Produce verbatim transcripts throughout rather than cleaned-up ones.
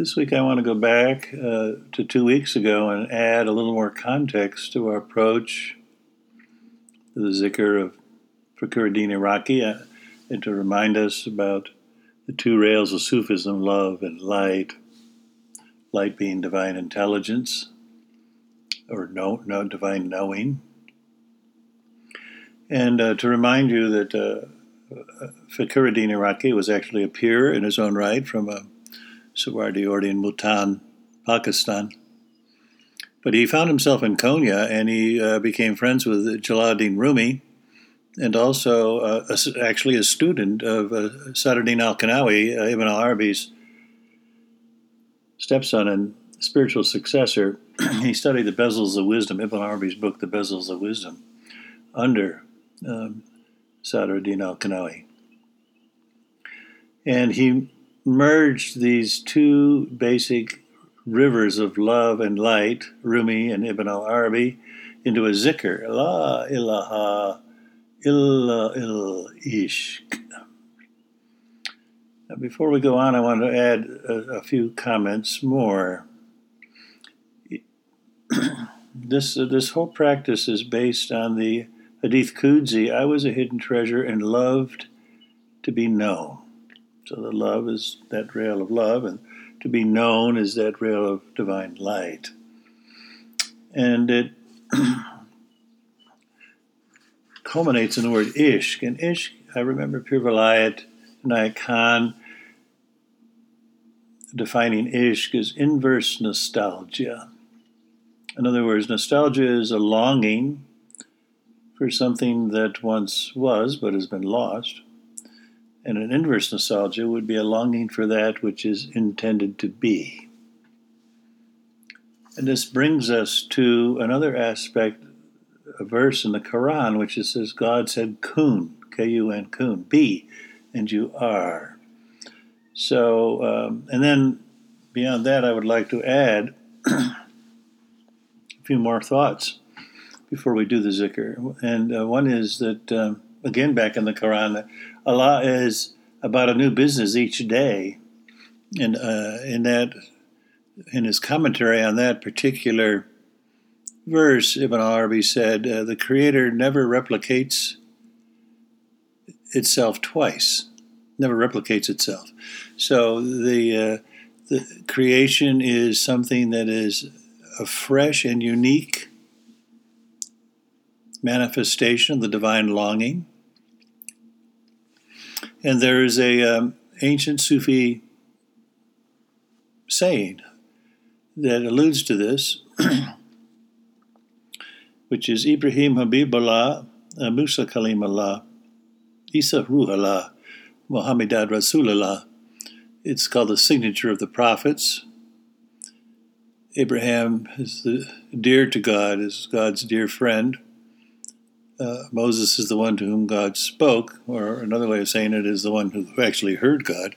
This week I want to go back uh, to two weeks ago and add a little more context to our approach to the zikr of Fakhruddin Iraqi, uh, and to remind us about the two rails of Sufism, love and light. Light being divine intelligence, or no, no divine knowing. And uh, to remind you that uh, Fakhruddin Iraqi was actually a peer in his own right from a Suwardi Ordi in Multan, Pakistan. But he found himself in Konya, and he uh, became friends with Jalaluddin Rumi, and also uh, a, actually a student of uh, Sadruddin al-Kanawi, uh, Ibn al-Arabi's stepson and spiritual successor. He studied the Bezels of Wisdom, Ibn al-Arabi's book, The Bezels of Wisdom, under um, Sadruddin al-Kanawi. And he merged these two basic rivers of love and light, Rumi and Ibn al-Arabi, into a zikr, La ilaha illa il-ishq. Now, before we go on, I want to add a, a few comments more. this, uh, this whole practice is based on the Hadith Qudsi, I was a hidden treasure and loved to be known. So the love is that rail of love, and to be known is that rail of divine light. And it culminates in the word ishq. And ishq, I remember Pir Vilayat Inayat Khan defining ishq as inverse nostalgia. In other words, nostalgia is a longing for something that once was but has been lost. And an inverse nostalgia would be a longing for that which is intended to be. And this brings us to another aspect, a verse in the Quran, which is, says, God said, kun, K U N, kun, be, and you are. So, um, and then beyond that, I would like to add a few more thoughts before we do the zikr. And uh, one is that, um, again, back in the Quran, Allah is about a new business each day. And uh, in that, in his commentary on that particular verse, Ibn Arabi said, uh, the Creator never replicates itself twice, never replicates itself. So the uh, the creation is something that is a fresh and unique manifestation of the divine longing. And there is a um, ancient Sufi saying that alludes to this, which is Ibrahim Habibullah, uh, Musa Kalimullah, Isa Ruhallah, Muhammadad Rasulullah. It's called the signature of the prophets. Abraham is the, dear to God, is God's dear friend. Uh, Moses is the one to whom God spoke, or another way of saying it is the one who actually heard God.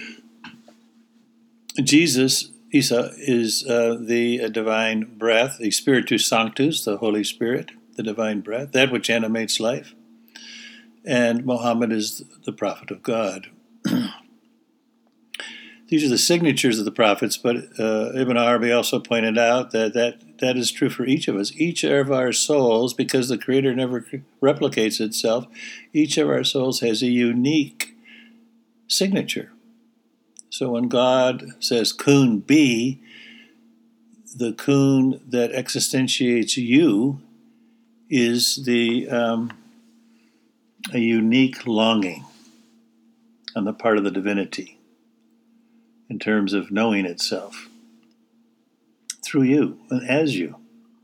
Jesus, Isa, is uh, the uh, divine breath, the Spiritus Sanctus, the Holy Spirit, the divine breath, that which animates life. And Muhammad is the prophet of God. These are the signatures of the prophets, but uh, Ibn Arabi also pointed out that, that that is true for each of us. Each of our souls, because the Creator never replicates itself, each of our souls has a unique signature. So when God says, kun, be, the kun that existentiates you is the um, a unique longing on the part of the divinity in terms of knowing itself through you and as you.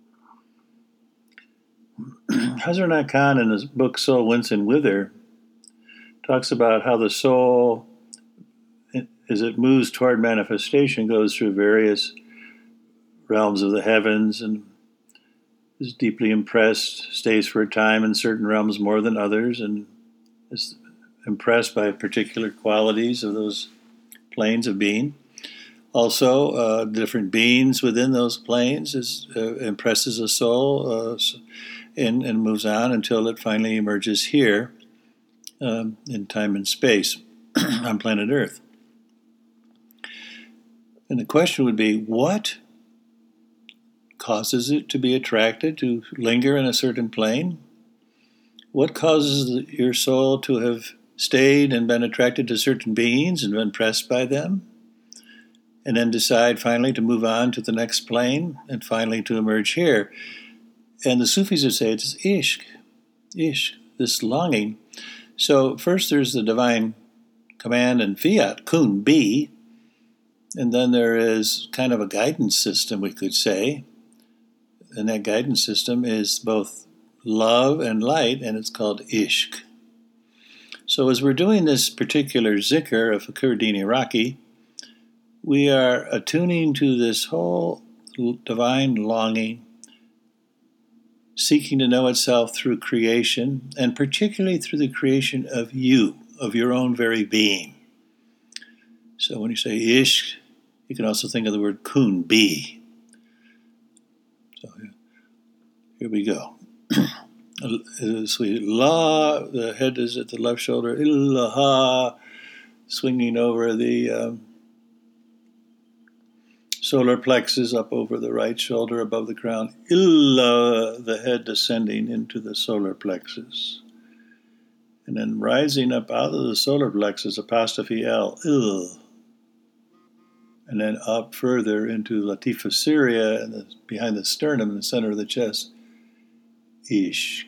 Hazrat Khan, in his book Soul, Wince and Wither, talks about how the soul, as it moves toward manifestation, goes through various realms of the heavens and is deeply impressed, stays for a time in certain realms more than others, and is impressed by particular qualities of those planes of being. Also, uh, different beings within those planes is, uh, impresses a soul uh, and, and moves on until it finally emerges here um, in time and space on planet Earth. And the question would be, what causes it to be attracted, to linger in a certain plane? What causes your soul to have stayed and been attracted to certain beings and been pressed by them? And then decide finally to move on to the next plane and finally to emerge here. And the Sufis would say it's ishq, ishq, this longing. So first there's the divine command and fiat, kun, be. And then there is kind of a guidance system, we could say. And that guidance system is both love and light, and it's called ishq. So as we're doing this particular zikr of Fakhr Din Iraqi, we are attuning to this whole divine longing, seeking to know itself through creation, and particularly through the creation of you, of your own very being. So when you say ishq, you can also think of the word kun, be. So here we go. Sweet la, the head is at the left shoulder, illaha, swinging over the um, solar plexus up over the right shoulder above the crown, illa, the head descending into the solar plexus. And then rising up out of the solar plexus, apostrophe L, ill. And then up further into Latifa Syria and the, behind the sternum in the center of the chest, ishq.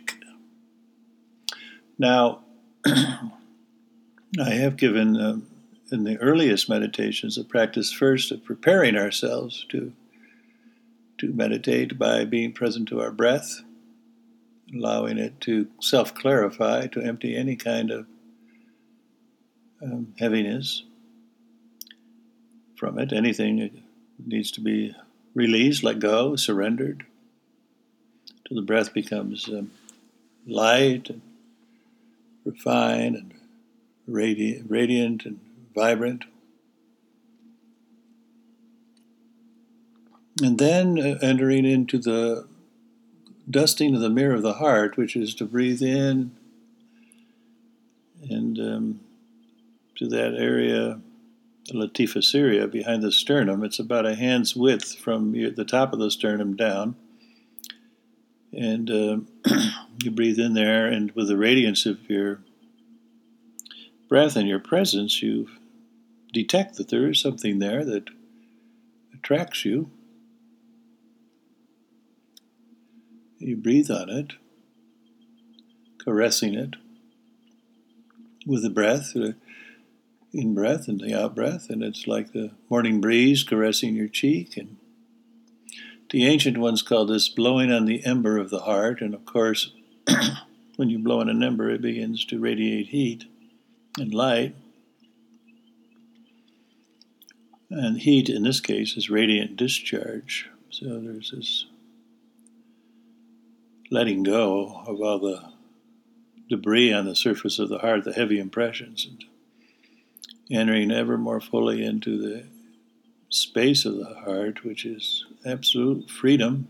Now, I have given um, in the earliest meditations a practice first of preparing ourselves to, to meditate by being present to our breath, allowing it to self-clarify, to empty any kind of um, heaviness from it. Anything that needs to be released, let go, surrendered, till the breath becomes um, light and refined and radi- radiant and vibrant. And then uh, entering into the dusting of the mirror of the heart, which is to breathe in and um, to that area, the Latifa Syria, behind the sternum. It's about a hand's width from your, the top of the sternum down. And uh, you breathe in there, and with the radiance of your breath and your presence, you detect that there is something there that attracts you. You breathe on it, caressing it with the breath, the in-breath and the out-breath, and it's like the morning breeze caressing your cheek. And the ancient ones called this blowing on the ember of the heart, and of course, when you blow on an ember, it begins to radiate heat and light. And heat, in this case, is radiant discharge. So there's this letting go of all the debris on the surface of the heart, the heavy impressions, and entering ever more fully into the space of the heart, which is absolute freedom,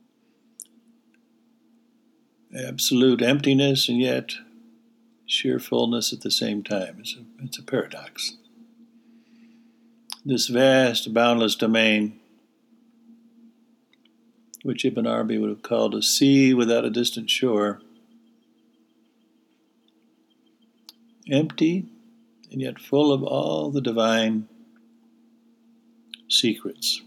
absolute emptiness, and yet sheer fullness at the same time. It's a, it's a paradox. This vast, boundless domain, which Ibn Arabi would have called a sea without a distant shore, empty and yet full of all the divine secrets.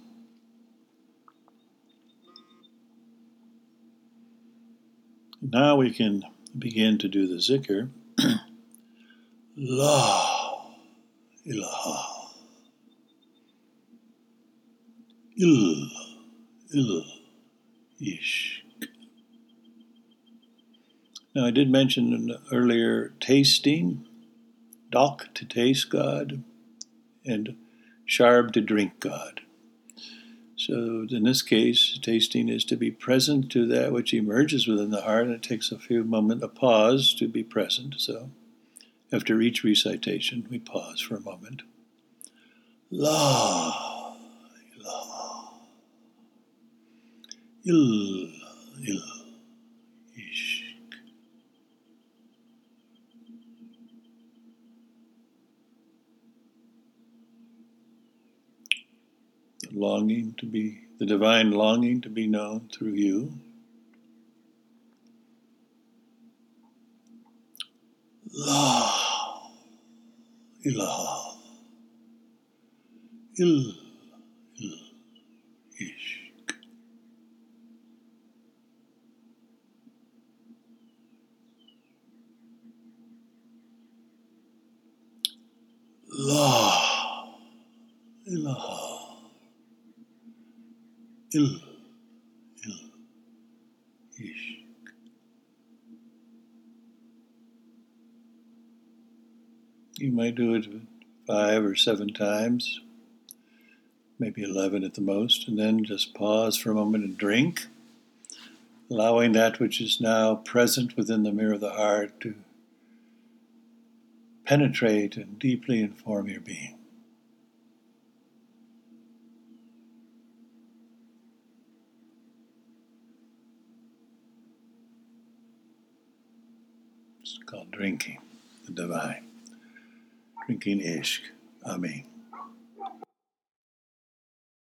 Now we can begin to do the zikr. La ilaha il il ishq. Now I did mention earlier tasting, dak to taste God, and sharb to drink God. So in this case, tasting is to be present to that which emerges within the heart, and it takes a few moments, a pause to be present. So after each recitation, we pause for a moment. La ilaha il il ishq. the longing to be, the divine longing to be known through you. La ilaha il il ishq. La ilaha il il ishq. You might do it five or seven times, maybe eleven at the most, and then just pause for a moment and drink, allowing that which is now present within the mirror of the heart to penetrate and deeply inform your being. It's called drinking the divine. Drinking ishq. Amen.